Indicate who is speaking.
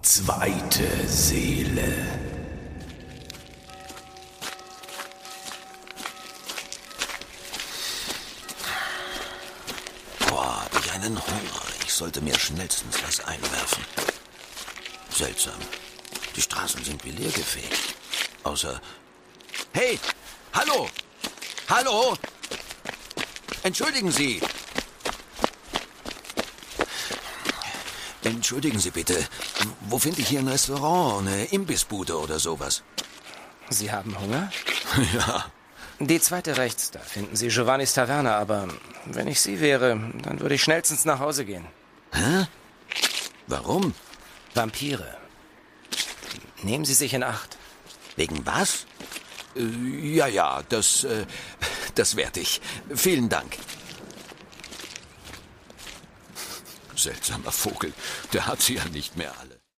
Speaker 1: Zweite Seele.
Speaker 2: Boah, hab ich einen Hunger. Ich sollte mir schnellstens was einwerfen. Seltsam. Die Straßen sind wie leergefegt. Außer... Hey! Hallo! Hallo! Entschuldigen Sie! Entschuldigen Sie bitte. Wo finde ich hier ein Restaurant, eine Imbissbude oder sowas?
Speaker 3: Sie haben Hunger?
Speaker 2: Ja.
Speaker 3: Die zweite rechts, da finden Sie Giovannis Taverne, aber wenn ich Sie wäre, dann würde ich schnellstens nach Hause gehen.
Speaker 2: Hä? Warum?
Speaker 3: Vampire. Nehmen Sie sich in Acht.
Speaker 2: Wegen was? Ja, das werde ich. Vielen Dank. Seltsamer Vogel, der hat sie ja nicht mehr alle.